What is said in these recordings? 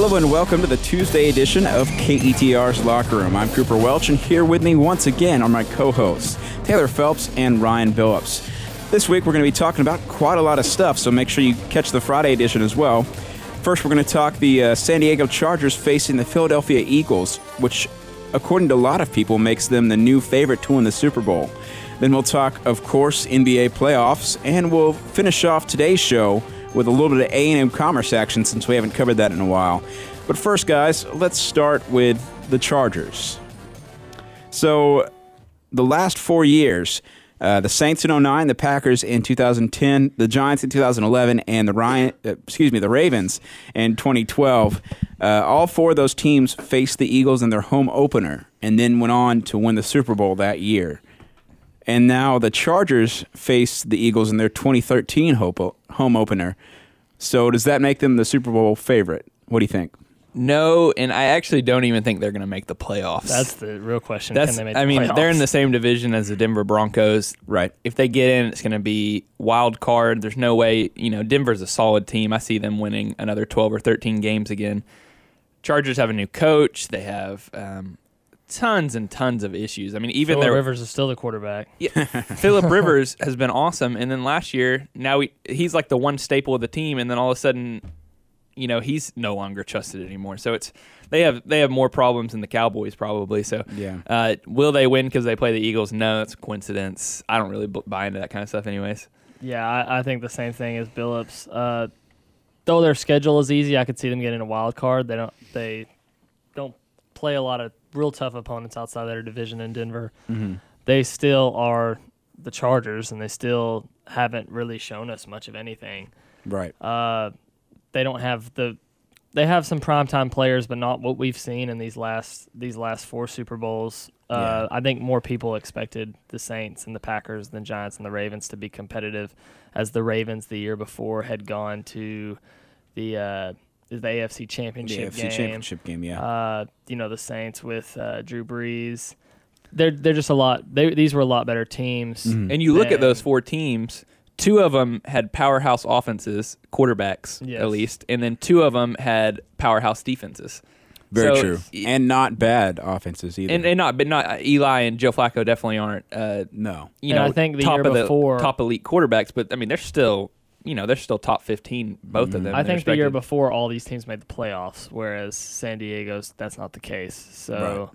Hello and welcome to the Tuesday edition of KETR's Locker Room. I'm Cooper Welch, and here with me once again are my co-hosts, Taylor Phelps and Ryan Billups. This week we're going to be talking about quite a lot of stuff, so make sure you catch the Friday edition as well. First, we're going to talk the San Diego Chargers facing the Philadelphia Eagles, which, according to a lot of people, makes them the new favorite to win the Super Bowl. Then we'll talk, of course, NBA playoffs, and we'll finish off today's show with a little bit of A&M Commerce action since we haven't covered that in a while. But first, guys, let's start with the Chargers. So, the last 4 years, the Saints in 2009, the Packers in 2010, the Giants in 2011, and the Ravens in 2012. All four of those teams faced the Eagles in their home opener and then went on to win the Super Bowl that year. And now the Chargers face the Eagles in their 2013 home opener. So does that make them the Super Bowl favorite? What do you think? No, and I actually don't even think they're going to make the playoffs. That's the real question. Can they make the playoffs? They're in the same division as the Denver Broncos. Right. If they get in, it's going to be wild card. There's no way. Denver's a solid team. I see them winning another 12 or 13 games again. Chargers have a new coach. They have tons and tons of issues. I mean, even Phillip Rivers is still the quarterback. Yeah, Phillip Rivers has been awesome, and then last year, now he's like the one staple of the team, and then all of a sudden, he's no longer trusted anymore. So they have more problems than the Cowboys probably. So yeah, will they win because they play the Eagles? No, it's a coincidence. I don't really buy into that kind of stuff, anyways. Yeah, I think the same thing as Billups. Though their schedule is easy, I could see them getting a wild card. They don't play a lot of real tough opponents outside their division in Denver. Mm-hmm. They still are the Chargers, and they still haven't really shown us much of anything. Right. They don't have they have some primetime players, but not what we've seen in these last four Super Bowls. Yeah. I think more people expected the Saints and the Packers than Giants and the Ravens to be competitive, as the Ravens the year before had gone to the AFC Championship game. Yeah. The Saints with Drew Brees. They're just a lot. These were a lot better teams. Mm-hmm. And you look at those four teams. Two of them had powerhouse offenses, quarterbacks at least, and then two of them had powerhouse defenses. Very true, and not bad offenses either. And not Eli and Joe Flacco definitely aren't. No, I think the year before top elite quarterbacks, but I mean they're still top 15, both of them. I think the year before all these teams made the playoffs, whereas San Diego's that's not the case. So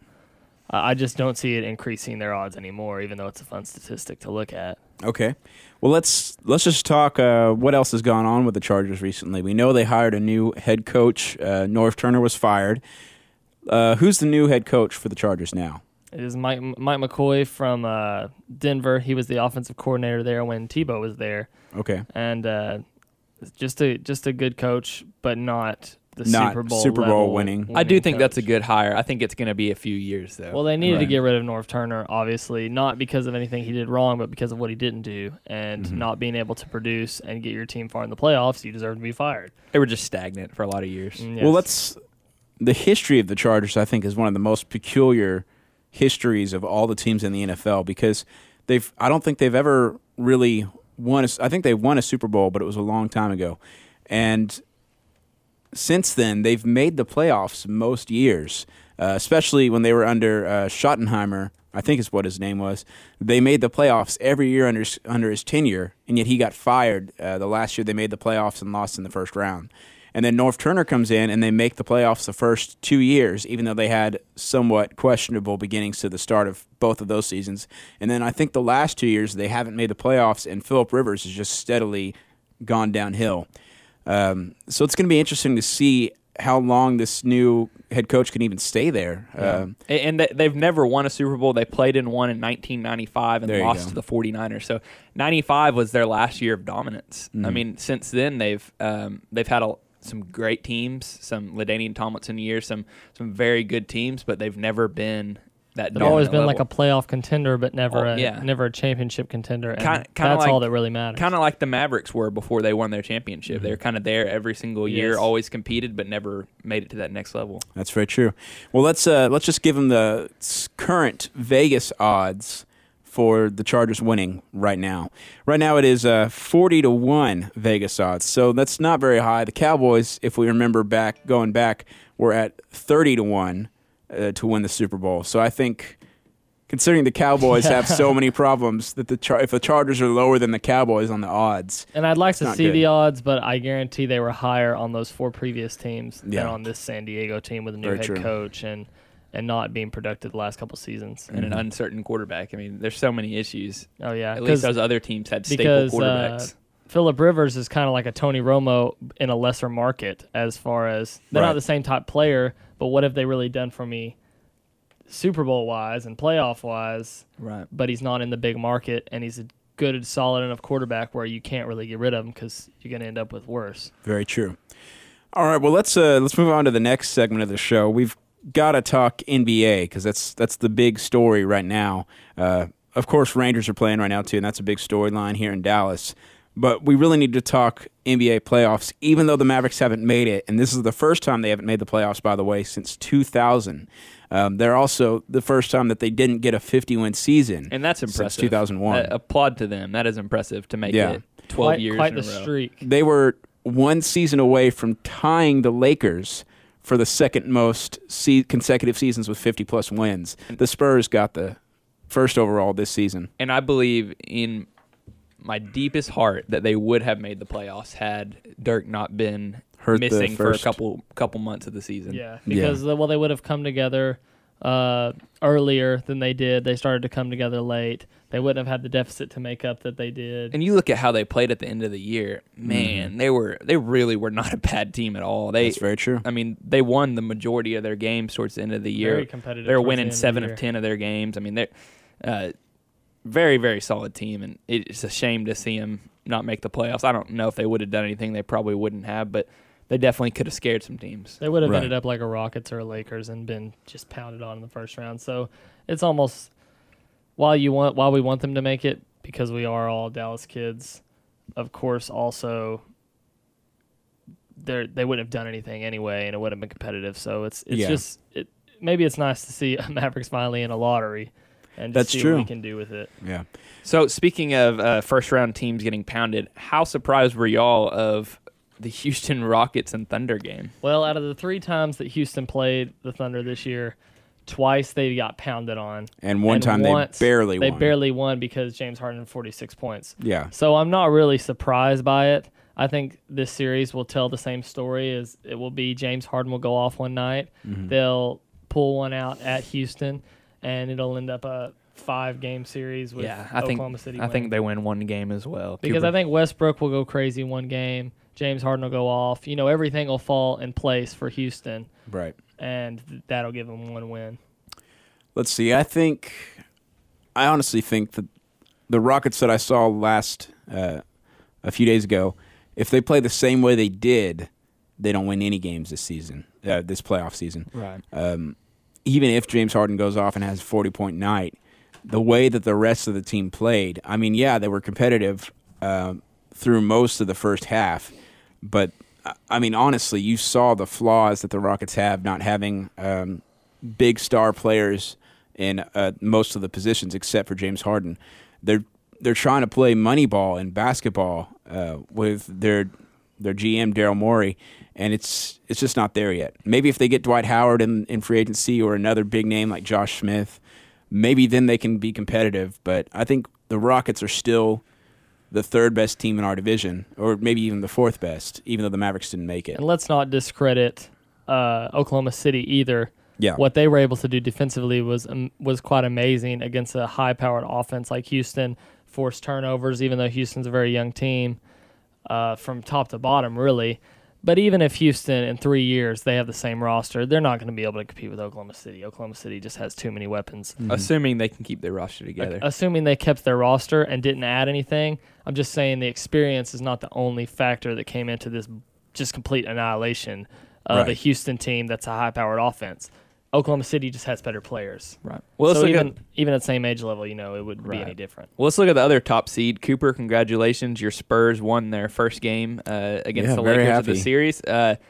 I just don't see it increasing their odds anymore, even though it's a fun statistic to look at. Okay. Well, let's just talk what else has gone on with the Chargers recently. We know they hired a new head coach. Norv Turner was fired. Who's the new head coach for the Chargers now? It is Mike McCoy from Denver. He was the offensive coordinator there when Tebow was there. Okay. And just a good coach, but not not Super Bowl winning. I do think coach. that's a good hire. I think it's going to be a few years, though. Well, they needed to get rid of Norv Turner, obviously, not because of anything he did wrong, but because of what he didn't do. And not being able to produce and get your team far in the playoffs, you deserve to be fired. They were just stagnant for a lot of years. Yes. Well, the history of the Chargers, I think, is one of the most peculiar histories of all the teams in the NFL, because I don't think they've ever really won. I think they won a Super Bowl, but it was a long time ago. And since then, they've made the playoffs most years, especially when they were under Schottenheimer, I think is what his name was. They made the playoffs every year under his tenure, and yet he got fired the last year they made the playoffs and lost in the first round. And then Norv Turner comes in, and they make the playoffs the first 2 years, even though they had somewhat questionable beginnings to the start of both of those seasons. And then I think the last 2 years they haven't made the playoffs, and Phillip Rivers has just steadily gone downhill. So it's going to be interesting to see how long this new head coach can even stay there. And they've never won a Super Bowl. They played in one in 1995 and lost to the 49ers. So 95 was their last year of dominance. I mean, since then they've had some great teams, some LaDainian Tomlinson years, some very good teams, but they've never been that. They've always been level. like a playoff contender, but never a championship contender. And that's like, all that really matters. Kind of like the Mavericks were before they won their championship. They were kind of there every single year, always competed, but never made it to that next level. That's very true. Well, let's just give them the current Vegas odds for the Chargers winning right now. Right now it is 40-1 Vegas odds, so that's not very high. The Cowboys, if we remember going back, were at 30-1 to win the Super Bowl. So I think, considering the Cowboys have so many problems, that if the Chargers are lower than the Cowboys on the odds, and I'd like to see the odds, but I guarantee they were higher on those 4 previous teams than on this San Diego team with a new head coach and not being productive the last couple seasons. And an uncertain quarterback. I mean, there's so many issues. Oh, yeah. At least those other teams had staple quarterbacks. Phillip Rivers is kind of like a Tony Romo in a lesser market as far as they're not the same type player, but what have they really done for me Super Bowl-wise and playoff-wise? Right. But he's not in the big market, and he's a good, solid enough quarterback where you can't really get rid of him because you're going to end up with worse. Very true. All right, well, let's move on to the next segment of the show. We've got to talk NBA because that's the big story right now. Of course, Rangers are playing right now too, and that's a big storyline here in Dallas. But we really need to talk NBA playoffs, even though the Mavericks haven't made it. And this is the first time they haven't made the playoffs, by the way, since 2000. They're also the first time that they didn't get a 50-win season. And that's impressive. Since 2001. Applaud to them. That is impressive to make it 12 years quite in a the row. streak. They were one season away from tying the Lakers for the second most consecutive seasons with 50-plus wins. The Spurs got the first overall this season. And I believe in my deepest heart that they would have made the playoffs had Dirk not been missing for a couple months of the season. Yeah, because they would have come together earlier than they did. They started to come together late. They wouldn't have had the deficit to make up that they did. And you look at how they played at the end of the year. Man, they really were not a bad team at all. That's very true. I mean, they won the majority of their games towards the end of the year. Very competitive. They're winning 7 of 10 of their games. I mean, they're very, very solid team, and it's a shame to see them not make the playoffs. I don't know if they would have done anything. They probably wouldn't have, but they definitely could have scared some teams. They would have ended up like a Rockets or a Lakers and been just pounded on in the first round. So it's almost while we want them to make it because we are all Dallas kids. Of course, also they wouldn't have done anything anyway, and it would have been competitive. So it's just maybe it's nice to see Mavericks finally in a lottery. And that's see true. What we can do with it. Yeah. So speaking of first-round teams getting pounded, how surprised were y'all of the Houston Rockets and Thunder game? Well, out of the 3 times that Houston played the Thunder this year, twice they got pounded on. And one time they barely won. They barely won because James Harden had 46 points. Yeah. So I'm not really surprised by it. I think this series will tell the same story as it will be James Harden will go off one night. Mm-hmm. They'll pull one out at Houston, and it'll end up a 5-game series with Oklahoma City. I think they win one game as well. Because I think Westbrook will go crazy one game. James Harden will go off. You know, everything will fall in place for Houston. Right. And that'll give them one win. Let's see. I honestly think that the Rockets that I saw a few days ago, if they play the same way they did, they don't win any games this season, this playoff season. Right. Even if James Harden goes off and has a 40-point night, the way that the rest of the team played, I mean, they were competitive through most of the first half, but, I mean, honestly, you saw the flaws that the Rockets have, not having big star players in most of the positions except for James Harden. They're trying to play money ball in basketball with their GM, Daryl Morey, and it's just not there yet. Maybe if they get Dwight Howard in free agency or another big name like Josh Smith, maybe then they can be competitive. But I think the Rockets are still the 3rd best team in our division, or maybe even the 4th best, even though the Mavericks didn't make it. And let's not discredit Oklahoma City either. Yeah. What they were able to do defensively was quite amazing against a high-powered offense like Houston. Forced turnovers, even though Houston's a very young team, from top to bottom, really. But even if Houston, in 3 years, they have the same roster, they're not going to be able to compete with Oklahoma City. Oklahoma City just has too many weapons. Mm-hmm. Assuming they can keep their roster together. Assuming they kept their roster and didn't add anything, I'm just saying the experience is not the only factor that came into this just complete annihilation of a Houston team that's a high-powered offense. Oklahoma City just has better players. Right. Well, so even at the same age level, it wouldn't be any different. Well, let's look at the other top seed. Cooper, congratulations. Your Spurs won their first game against the Lakers of the series.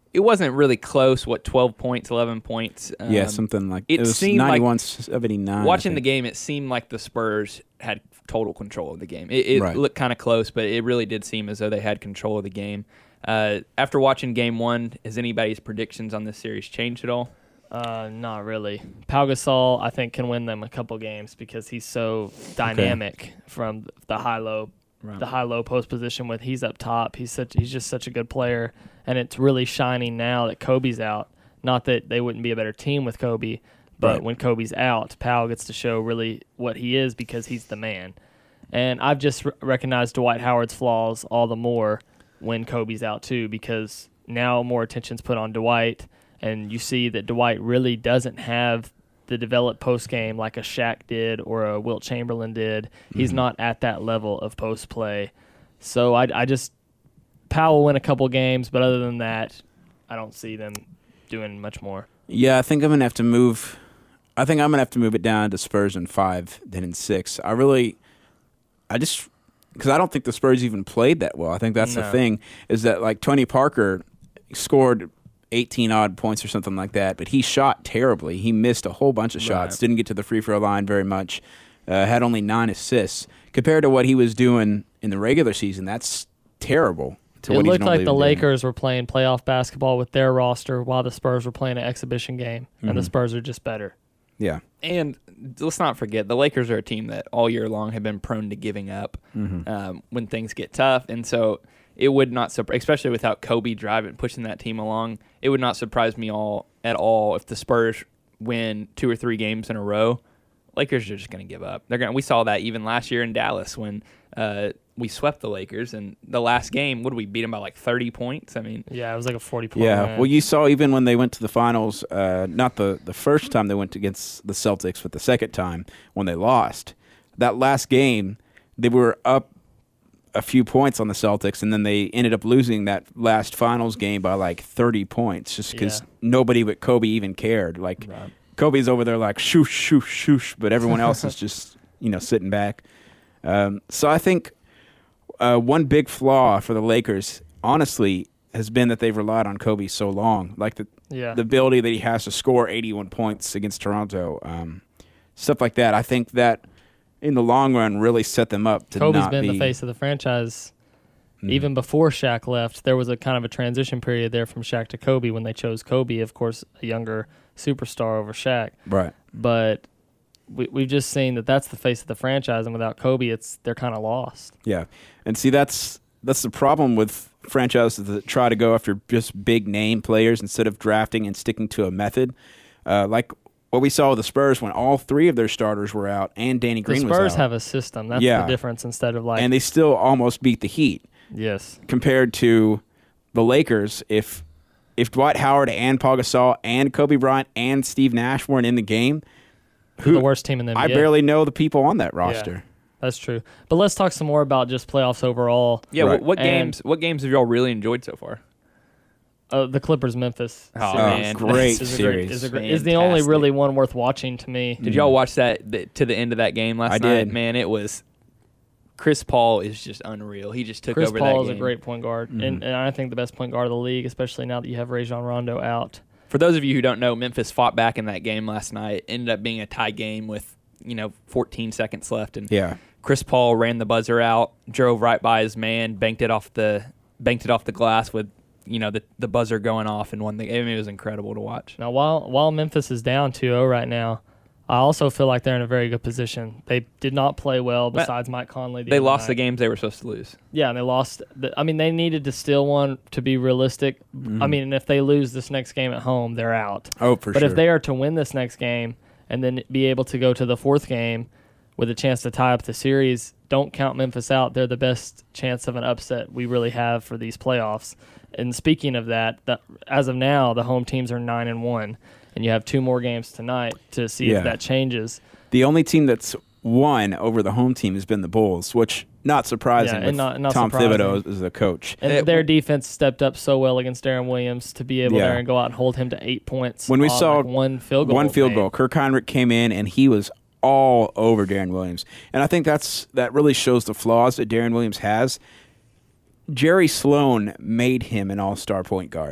it wasn't really close. 12 points, 11 points. Yeah, something like it was seemed 91-79. Watching the game, it seemed like the Spurs had total control of the game. It looked kind of close, but it really did seem as though they had control of the game. After watching Game 1, has anybody's predictions on this series changed at all? Not really. Pau Gasol, I think, can win them a couple games because he's so dynamic from the high-low. Right. The high-low post position when he's up top. He's just such a good player, and it's really shining now that Kobe's out. Not that they wouldn't be a better team with Kobe, but when Kobe's out, Pau gets to show really what he is because he's the man. And I've just recognized Dwight Howard's flaws all the more when Kobe's out too, because now more attention's put on Dwight, and you see that Dwight really doesn't have the developed post game like a Shaq did or a Wilt Chamberlain did. He's not at that level of post play. So I just Powell will win a couple games, but other than that, I don't see them doing much more. Yeah, I think I'm gonna have to move. I think I'm gonna have to move it down to Spurs in 5 than in 6. Because I don't think the Spurs even played that well. I think that's the thing, is that like Tony Parker scored 18-odd points or something like that, but he shot terribly. He missed a whole bunch of shots, didn't get to the free throw line very much, had only 9 assists. Compared to what he was doing in the regular season, that's terrible. It looked like the Lakers were playing playoff basketball with their roster while the Spurs were playing an exhibition game, and the Spurs are just better. Yeah. And let's not forget, the Lakers are a team that all year long have been prone to giving up when things get tough, and so it would not surprise, especially without Kobe pushing that team along, it would not surprise me at all if the Spurs win 2 or 3 games in a row. Lakers are just going to give up. We saw that even last year in Dallas when we swept the Lakers, and the last game, what did we beat them by like 30 points? I mean, yeah, it was like a 40-point. Yeah, win. well, you saw even when they went to the finals, not the first time they went against the Celtics, but the second time when they lost. That last game, they were up a few points on the Celtics, and then they ended up losing that last finals game by like 30 points just because nobody but Kobe even cared. Like, Kobe's over there like, shoosh, shoosh, shoosh, but everyone else is just, sitting back. So I think one big flaw for the Lakers, honestly, has been that they've relied on Kobe so long. Like the ability that he has to score 81 points against Toronto, stuff like that. I think that in the long run really set them up to Kobe's not been be the face of the franchise. Even before Shaq left, there was a kind of a transition period there from Shaq to Kobe when they chose Kobe, of course, a younger superstar over Shaq. Right. But we've just seen that that's the face of the franchise, and without Kobe, they're kind of lost. Yeah. And see, that's the problem with franchises that try to go after just big-name players instead of drafting and sticking to a method. Like what we saw with the Spurs when all 3 of their starters were out and Danny Green was out. The Spurs have a system. That's the difference instead of like... And they still almost beat the Heat. Yes. Compared to the Lakers, if Dwight Howard and Pau Gasol and Kobe Bryant and Steve Nash weren't in the game... the worst team in the NBA. I barely know the people on that roster. Yeah, that's true. But let's talk some more about just playoffs overall. Yeah, right. What games have y'all really enjoyed so far? The Clippers-Memphis series. Man. Great series. Is the only really one worth watching to me. Did y'all watch that to the end of that game last night? Did. Man, it was... Chris Paul is just unreal. He just took over that game. Chris Paul is a great point guard, and I think the best point guard of the league, especially now that you have Rajon Rondo out. For those of you who don't know, Memphis fought back in that game last night. Ended up being a tie game with 14 seconds left, and Chris Paul ran the buzzer out, drove right by his man, banked it off the glass with the buzzer going off, and won the game. It was incredible to watch. Now, while Memphis is down 2-0 right now, I also feel like they're in a very good position. They did not play well besides Mike Conley. They lost the games they were supposed to lose. Yeah, and they lost. They needed to steal one to be realistic. And if they lose this next game at home, they're out. Oh, for sure. But if they are to win this next game and then be able to go to the 4th game with a chance to tie up the series, don't count Memphis out. They're the best chance of an upset we really have for these playoffs. And speaking of that, as of now, the home teams are 9-1. And you have 2 more games tonight to see if that changes. The only team that's won over the home team has been the Bulls, which not surprising with not Tom Thibodeau as the coach. And their defense stepped up so well against Deron Williams to be able there and go out and hold him to 8 points. When we saw one field goal. Kirk Hinrich came in and he was all over Deron Williams. And I think that really shows the flaws that Deron Williams has. Jerry Sloan made him an all-star point guard.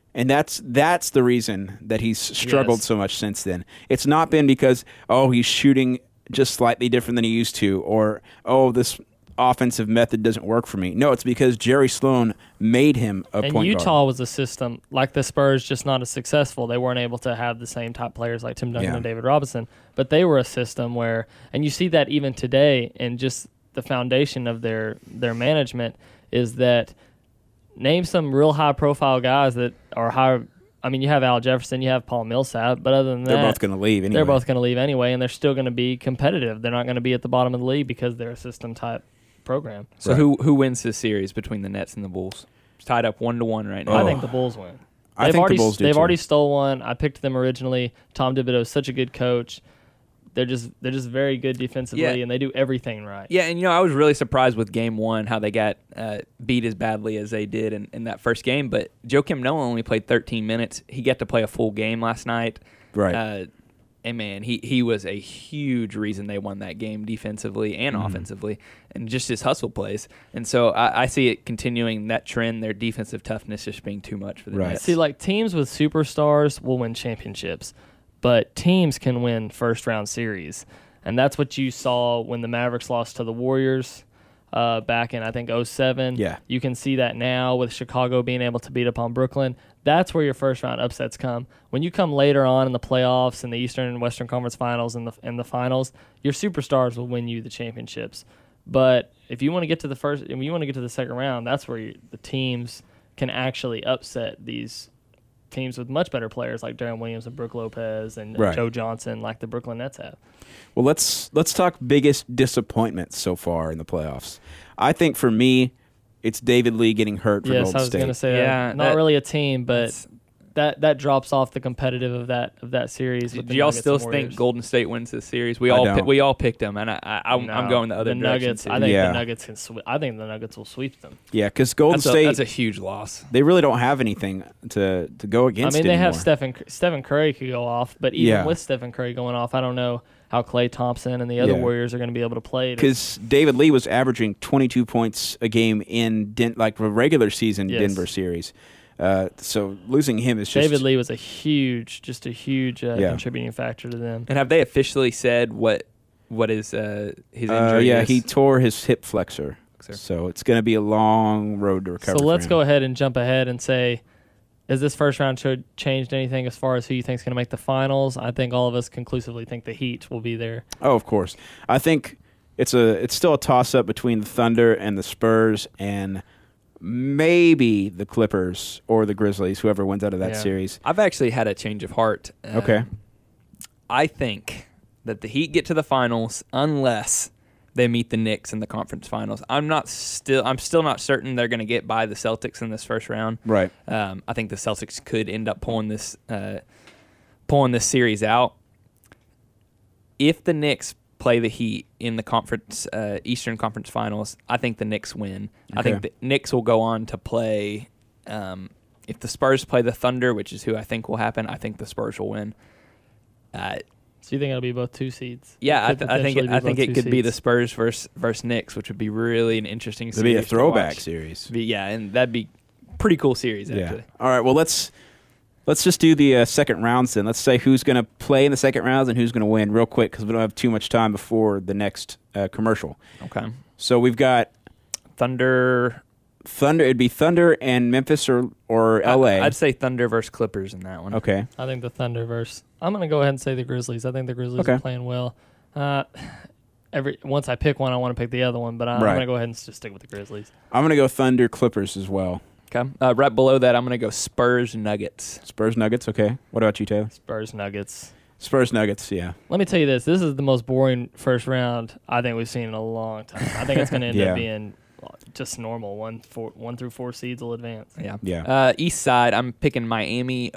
And that's the reason that he's struggled so much since then. It's not been because, he's shooting just slightly different than he used to, or, this offensive method doesn't work for me. No, it's because Jerry Sloan made him a point guard. And Utah was a system like the Spurs, just not as successful. They weren't able to have the same type players like Tim Duncan and David Robinson, but they were a system where, and you see that even today, and just the foundation of their management is that name some real high-profile guys that are high. I mean, you have Al Jefferson, you have Paul Millsap, but other than that, they're both going to leave anyway. They're both going to leave anyway, and they're still going to be competitive. They're not going to be at the bottom of the league because they're a system-type program. So who wins this series between the Nets and the Bulls? It's tied up 1-1 right now. I think the Bulls win. I think the Bulls do They've too. already stole one. I picked them originally. Tom Thibodeau is such a good coach. They're just very good defensively, and they do everything right. Yeah, and I was really surprised with Game 1 how they got beat as badly as they did in that first game. But Joakim Noah only played 13 minutes. He got to play a full game last night. Right. And, man, he was a huge reason they won that game defensively and offensively, and just his hustle plays. And so I see it continuing that trend, their defensive toughness just being too much for the Nets. See, like teams with superstars will win championships, but teams can win first-round series. And that's what you saw when the Mavericks lost to the Warriors back in, I think, 2007. Yeah. You can see that now with Chicago being able to beat up on Brooklyn. That's where your first-round upsets come. When you come later on in the playoffs and the Eastern and Western Conference Finals and the finals, your superstars will win you the championships. But if you want to get to the second round, that's where the teams can actually upset these teams with much better players like Deron Williams and Brook Lopez and Joe Johnson, like the Brooklyn Nets have. Well, let's talk biggest disappointments so far in the playoffs. I think for me, it's David Lee getting hurt for Golden State. Yes, I was going to say that. Not really a team, but that drops off the competitive of that series. Do y'all still think Golden State wins this series? We all picked them, and I'm going the other direction. Nuggets. Too. I think the Nuggets can. I think the Nuggets will sweep them. Yeah, because Golden State. That's a huge loss. They really don't have anything to go against. I mean, they anymore. have Stephen Curry could go off, but even with Stephen Curry going off, I don't know how Klay Thompson and the other Warriors are going to be able to play. Because David Lee was averaging 22 points a game in like a regular season Denver series. So losing him is just... David Lee was a huge contributing factor to them. And have they officially said what is his injury? Yeah, he tore his hip flexor. So it's going to be a long road to recover. So let's go ahead and jump ahead and say, has this first round changed anything as far as who you think is going to make the finals? I think all of us conclusively think the Heat will be there. Oh, of course. I think it's still a toss-up between the Thunder and the Spurs and maybe the Clippers or the Grizzlies, whoever wins out of that series. I've actually had a change of heart. Okay. I think that the Heat get to the finals unless they meet the Knicks in the conference finals. I'm still not certain they're going to get by the Celtics in this first round. Right. I think the Celtics could end up pulling this series out. If the Knicks play the Heat in the Eastern Conference Finals, I think the Knicks win. Okay. I think the Knicks will go on to play. If the Spurs play the Thunder, which is who I think will happen, I think the Spurs will win. So you think it'll be both 2 seeds? Yeah, I think it could be the Spurs versus Knicks, which would be really an interesting series. It'd be a throwback series. And that'd be pretty cool series actually. Yeah. All right, well let's just do the second rounds then. Let's say who's going to play in the second rounds and who's going to win real quick because we don't have too much time before the next commercial. Okay. So we've got Thunder. It'd be Thunder and Memphis or LA. I'd say Thunder versus Clippers in that one. Okay. I think the Thunder versus... I'm going to go ahead and say the Grizzlies. I think the Grizzlies are playing well. Once I pick one, I want to pick the other one, but I'm going to go ahead and just stick with the Grizzlies. I'm going to go Thunder Clippers as well. Okay. Right below that, I'm going to go Spurs Nuggets. Spurs Nuggets, okay. What about you, Taylor? Spurs Nuggets, yeah. Let me tell you this. This is the most boring first round I think we've seen in a long time. I think it's going to end up being just normal. 1 through 4 seeds will advance. Yeah. East side, I'm picking Miami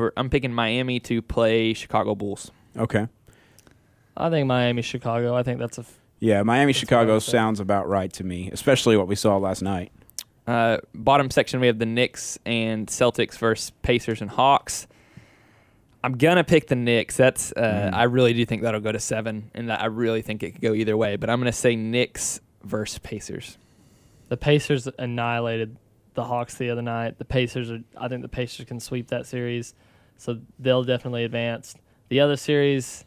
to play Chicago Bulls. Okay. I think Miami-Chicago. I think that's Miami-Chicago sounds about right to me, especially what we saw last night. Bottom section, we have the Knicks and Celtics versus Pacers and Hawks. I'm going to pick the Knicks. I really do think that'll go to 7, and I really think it could go either way. But I'm going to say Knicks versus Pacers. The Pacers annihilated the Hawks the other night. I think the Pacers can sweep that series, so they'll definitely advance. The other series,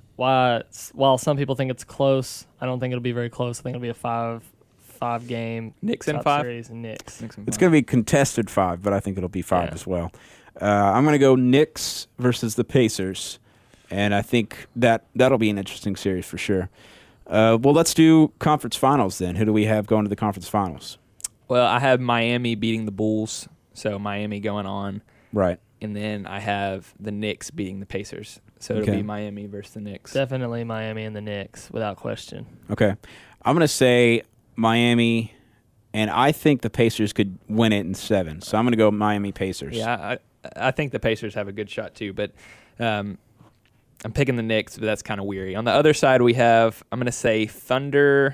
while some people think it's close, I don't think it'll be very close. I think it'll be a five game Knicks in 5 series and Knicks. It's going to be contested 5, but I think it'll be 5 as well. I'm going to go Knicks versus the Pacers, and I think that'll be an interesting series for sure. Well, let's do conference finals then. Who do we have going to the conference finals? Well, I have Miami beating the Bulls, so Miami going on. Right. And then I have the Knicks beating the Pacers. So it'll be Miami versus the Knicks. Definitely Miami and the Knicks, without question. Okay. I'm going to say Miami, and I think the Pacers could win it in 7. So I'm going to go Miami Pacers. Yeah, I think the Pacers have a good shot too, but I'm picking the Knicks, but that's kind of weary. On the other side, I'm going to say Thunder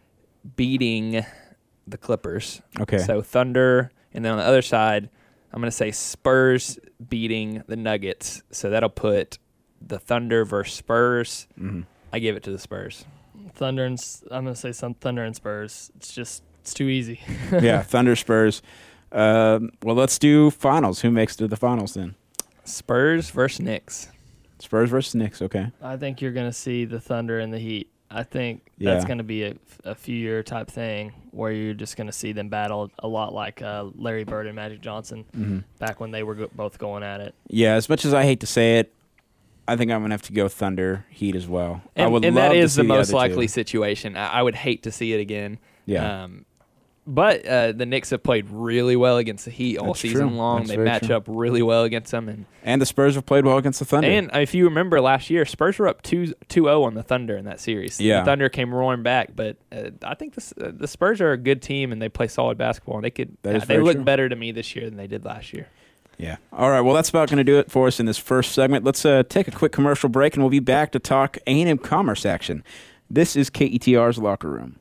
beating the Clippers. Okay. So Thunder, and then on the other side, I'm going to say Spurs beating the Nuggets. So that'll put the Thunder versus Spurs. Mm-hmm. I give it to the Spurs. I'm going to say some Thunder and Spurs. It's too easy. Yeah, Thunder, Spurs. Well, let's do finals. Who makes it to the finals then? Spurs versus Knicks. Spurs versus Knicks, okay. I think you're going to see the Thunder and the Heat. I think that's going to be a few-year type thing where you're just going to see them battle a lot like Larry Bird and Magic Johnson back when they were both going at it. Yeah, as much as I hate to say it, I think I'm going to have to go Thunder, Heat as well. And that is the most likely situation. I would hate to see it again. Yeah. But the Knicks have played really well against the Heat all season long. They match up really well against them. And the Spurs have played well against the Thunder. And if you remember last year, Spurs were up 2-0 on the Thunder in that series. Yeah. The Thunder came roaring back, but I think the Spurs are a good team and they play solid basketball. And they look better to me this year than they did last year. Yeah. All right, well, that's about going to do it for us in this first segment. Let's take a quick commercial break, and we'll be back to talk A&M Commerce action. This is KETR's Locker Room.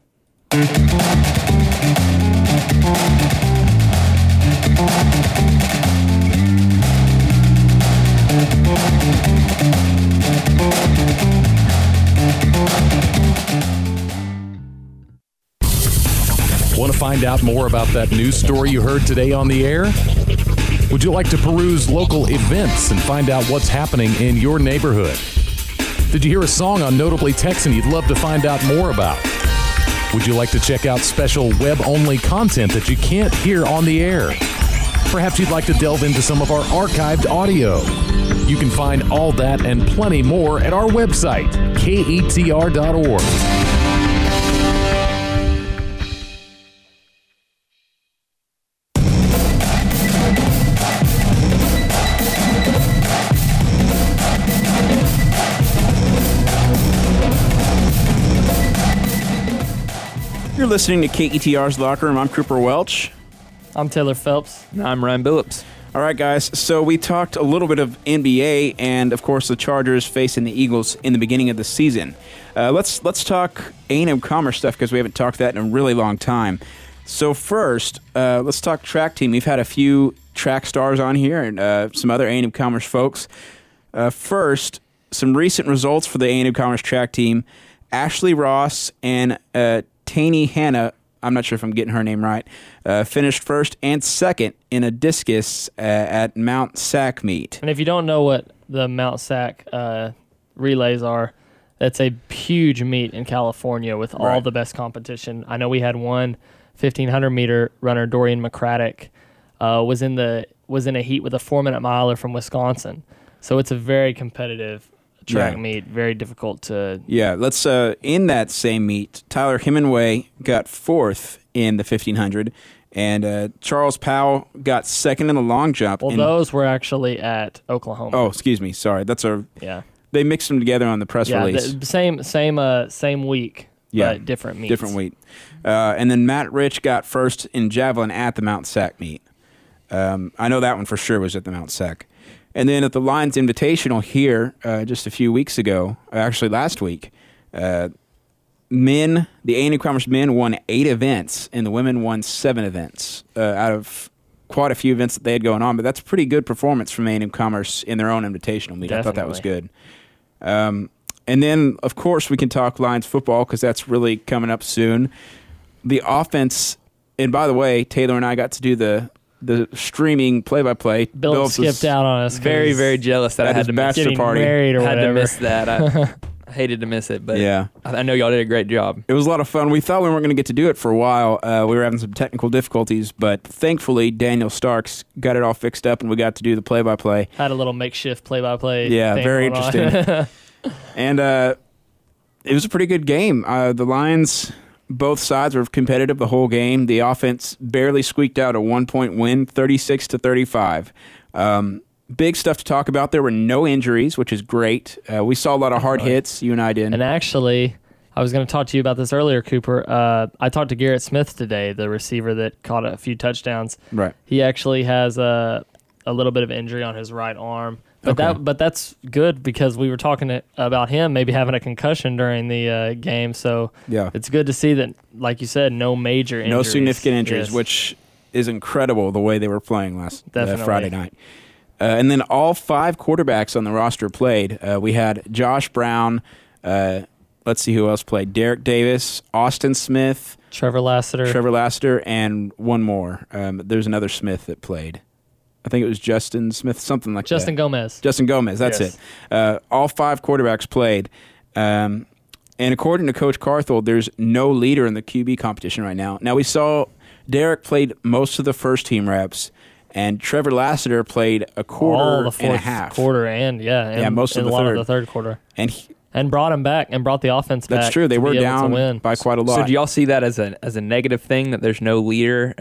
Want to find out more about that news story you heard today on the air? Would you like to peruse local events and find out what's happening in your neighborhood? Did you hear a song on Notably Texan you'd love to find out more about? Would you like to check out special web-only content that you can't hear on the air? Perhaps you'd like to delve into some of our archived audio. You can find all that and plenty more at our website, ketr.org. You're listening to KETR's Locker Room. I'm Cooper Welch. I'm Taylor Phelps. And I'm Ryan Billups. All right, guys. So we talked a little bit of NBA and, of course, the Chargers facing the Eagles in the beginning of the season. Let's talk A&M Commerce stuff because we haven't talked that in a really long time. So first, let's talk track team. We've had a few track stars on here and some other A&M Commerce folks. First, some recent results for the A&M Commerce track team. Ashley Ross and Taney Hannah, I'm not sure if I'm getting her name right, finished first and second in a discus at Mount Sac meet. And if you don't know what the Mount Sac relays are, that's a huge meet in California with all the best competition. I know we had one 1,500-meter runner, Dorian McCraddock, was in a heat with a 4-minute miler from Wisconsin. So it's a very competitive track meet, very difficult to... Yeah, let's in that same meet, Tyler Hemingway got fourth in the 1,500, and Charles Powell got second in the long jump. Well, those were actually at Oklahoma. Oh, excuse me, sorry. They mixed them together on the press release. Same week, but different meets. Different week. And then Matt Rich got first in javelin at the Mount Sac meet. I know that one for sure was at the Mount Sac. And then at the Lions Invitational here just a few weeks ago, actually last week, the A&M Commerce men won 8 events, and the women won 7 events out of quite a few events that they had going on. But that's a pretty good performance from A&M Commerce in their own invitational meet. Definitely. I thought that was good. And then, of course, we can talk Lions football because that's really coming up soon. The offense And by the way, Taylor and I got to do the streaming play-by-play. Bill skipped out on us. Very, very jealous that I had to miss bachelor party. Married or had whatever. to miss that. I hated to miss it, but yeah. I know y'all did a great job. It was a lot of fun. We thought we weren't going to get to do it for a while. We were having some technical difficulties, but thankfully Daniel Starks got it all fixed up, and we got to do the play-by-play. Had a little makeshift play-by-play. Yeah, thing very going interesting. on. And it was a pretty good game. The Lions, both sides were competitive the whole game. The offense barely squeaked out a 1-point win, 36-35. Big stuff to talk about. There were no injuries, which is great. We saw a lot of hard hits. You and I did. And actually, I was going to talk to you about this earlier, Cooper. I talked to Garrett Smith today, the receiver that caught a few touchdowns. Right. He actually has a little bit of injury on his right arm. But that's good because we were talking about him maybe having a concussion during the game. So yeah, it's good to see that, like you said, no major injuries. No significant injuries, yes. which is incredible the way they were playing last Friday night. And then all 5 quarterbacks on the roster played. We had Josh Brown. Let's see who else played. Derek Davis, Austin Smith, Trevor Lassiter, and one more. There's another Smith that played. I think it was Justin Smith, something like Justin that. Justin Gomez, that's yes. it. All 5 quarterbacks played. And according to Coach Carthel, there's no leader in the QB competition right now. Now, we saw Derek played most of the first team reps, and Trevor Lassiter played a quarter and a half. Quarter and most of the lot third. of the third quarter. And brought him back and brought the offense back. That's true. They were down by quite a lot. So do y'all see that as a negative thing, that there's no leader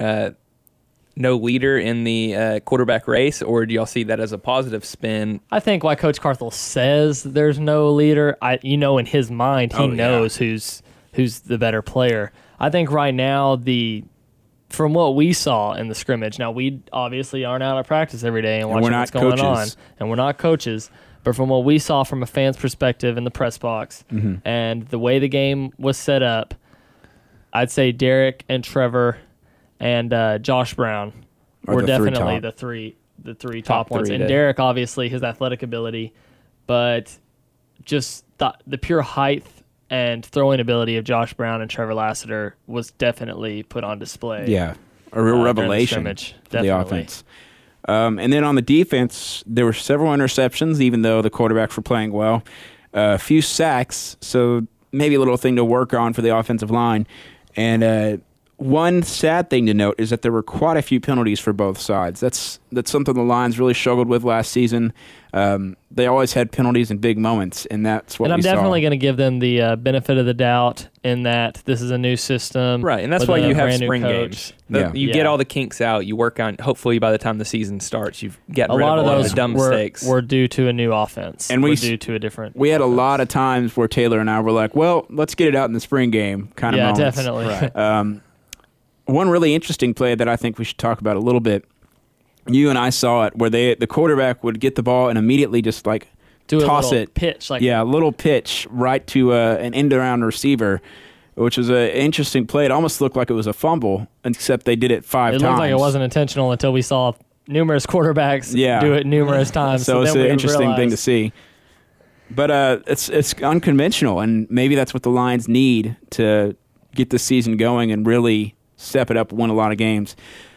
in the quarterback race, or do y'all see that as a positive spin? I think why Coach Carthel says there's no leader, in his mind he knows who's the better player. I think right now from what we saw in the scrimmage, now we obviously aren't out at practice every day and watching what's going on, and we're not coaches. But from what we saw from a fan's perspective in the press box and the way the game was set up, I'd say Derek and Trevor and Josh Brown were definitely the three top ones. And Derek, obviously, his athletic ability, but just the pure height and throwing ability of Josh Brown and Trevor Lassiter was definitely put on display. Yeah, a real revelation for the offense. And then on the defense, there were several interceptions, even though the quarterbacks were playing well. A few sacks, so maybe a little thing to work on for the offensive line. And one sad thing to note is that there were quite a few penalties for both sides. That's something the Lions really struggled with last season. They always had penalties in big moments, and that's what we saw. And I'm definitely going to give them the benefit of the doubt in that this is a new system. Right, and that's why you have spring games. You get all the kinks out. You work on, hopefully by the time the season starts, you've gotten rid of all the dumb mistakes. Were due to a new offense. And we're due to a different We had offense. a lot of times where Taylor and I were like, well, let's get it out in the spring game kind of moments. Yeah, definitely. Right. One really interesting play that I think we should talk about a little bit, you and I saw it, where the quarterback would get the ball and immediately just toss it. Pitch. A little pitch right to an end-around receiver, which was an interesting play. It almost looked like it was a fumble, except they did it 5 times. It looked like it wasn't intentional until we saw numerous quarterbacks do it numerous times. So it's an interesting thing to see. But it's unconventional, and maybe that's what the Lions need to get the season going and really step it up, win a lot of games.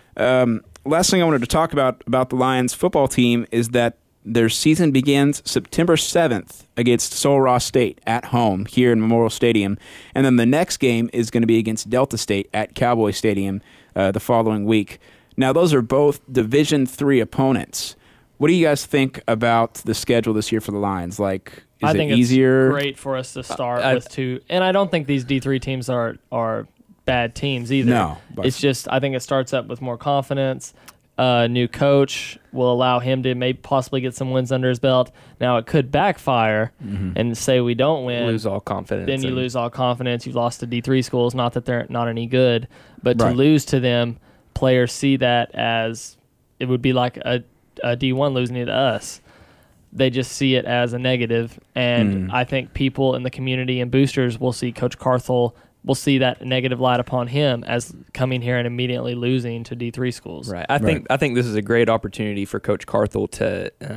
Last thing I wanted to talk about the Lions football team is that their season begins September 7th against Sul Ross State at home here in Memorial Stadium. And then the next game is going to be against Delta State at Cowboy Stadium the following week. Now, those are both Division III opponents. What do you guys think about the schedule this year for the Lions? I think easier? It's great for us to start with 2. And I don't think these D3 teams are bad teams either. No. It's just I think it starts up with more confidence. New coach will allow him to maybe possibly get some wins under his belt. Now, it could backfire and say we don't win. Lose all confidence. Then you lose all confidence. You've lost to D3 schools. Not that they're not any good, but to lose to them, players see that as it would be like a D1 losing it to us. They just see it as a negative. And I think people in the community and boosters will see Coach Carthel will see that negative light upon him as coming here and immediately losing to D3 schools. Right. I think this is a great opportunity for Coach Carthel to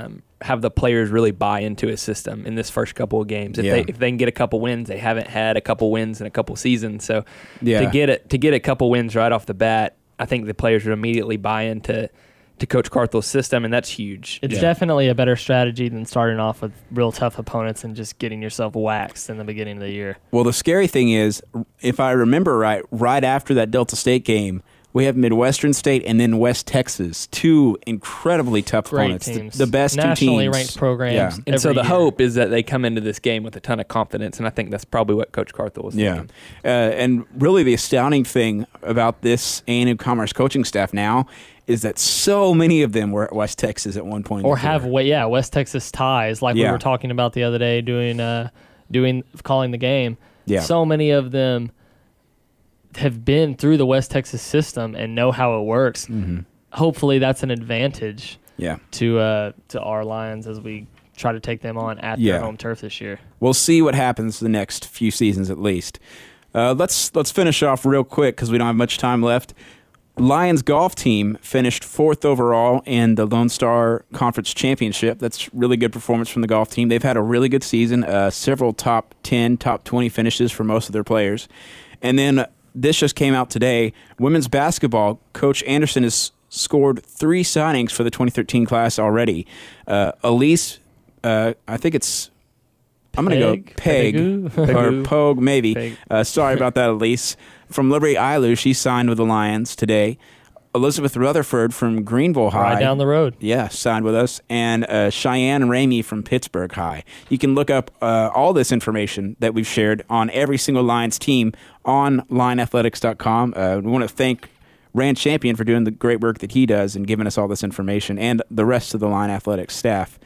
have the players really buy into his system in this first couple of games. If they can get a couple wins, they haven't had a couple wins in a couple seasons. So to get a couple wins right off the bat, I think the players would immediately buy into Coach Carthell's system, and that's huge. It's definitely a better strategy than starting off with real tough opponents and just getting yourself waxed in the beginning of the year. Well, the scary thing is, if I remember right after that Delta State game, we have Midwestern State and then West Texas, two incredibly tough opponents. Teams. The best nationally two teams. ranked programs. And so the hope is that they come into this game with a ton of confidence, and I think that's probably what Coach Carthell was thinking. And really the astounding thing about this A&M Commerce coaching staff now is that so many of them were at West Texas at one point. Or have West Texas ties, like we were talking about the other day calling the game. Yeah. So many of them have been through the West Texas system and know how it works. Mm-hmm. Hopefully that's an advantage to our Lions as we try to take them on at their home turf this year. We'll see what happens the next few seasons at least. Let's finish off real quick because we don't have much time left. Lions golf team finished 4th overall in the Lone Star Conference Championship. That's really good performance from the golf team. They've had a really good season, several top 10, top 20 finishes for most of their players. And then this just came out today. Women's basketball, Coach Anderson has scored 3 signings for the 2013 class already. Elise, I think it's... I'm going to go Peg or Pogue, maybe. Sorry about that, Elise. From Liberty Ilu, she signed with the Lions today. Elizabeth Rutherford from Greenville High. Right down the road. Yeah, signed with us. And Cheyenne Ramey from Pittsburgh High. You can look up all this information that we've shared on every single Lions team on lineathletics.com. We want to thank Rand Champion for doing the great work that he does and giving us all this information, and the rest of the Line Athletics staff.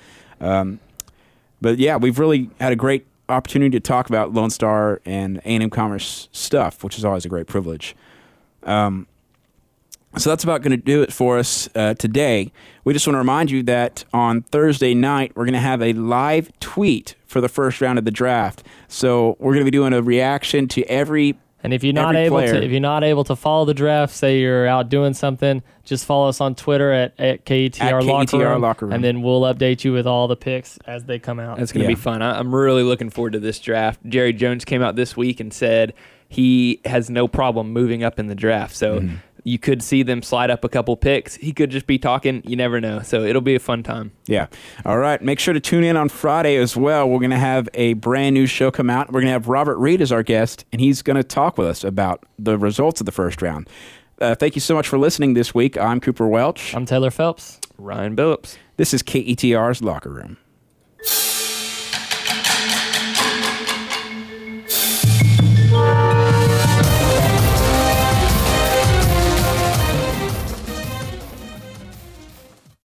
But yeah, we've really had a great opportunity to talk about Lone Star and A&M Commerce stuff, which is always a great privilege. So that's about going to do it for us today. We just want to remind you that on Thursday night, we're going to have a live tweet for the first round of the draft. So we're going to be doing a reaction to every And if you're not able to follow the draft, say you're out doing something, just follow us on Twitter at KETR Locker Room, and then we'll update you with all the picks as they come out. It's going to be fun. I'm really looking forward to this draft. Jerry Jones came out this week and said he has no problem moving up in the draft. So you could see them slide up a couple picks. He could just be talking. You never know. So it'll be a fun time. Yeah. All right. Make sure to tune in on Friday as well. We're going to have a brand new show come out. We're going to have Robert Reed as our guest, and he's going to talk with us about the results of the first round. Thank you so much for listening this week. I'm Cooper Welch. I'm Taylor Phelps. Ryan Billups. This is KETR's Locker Room.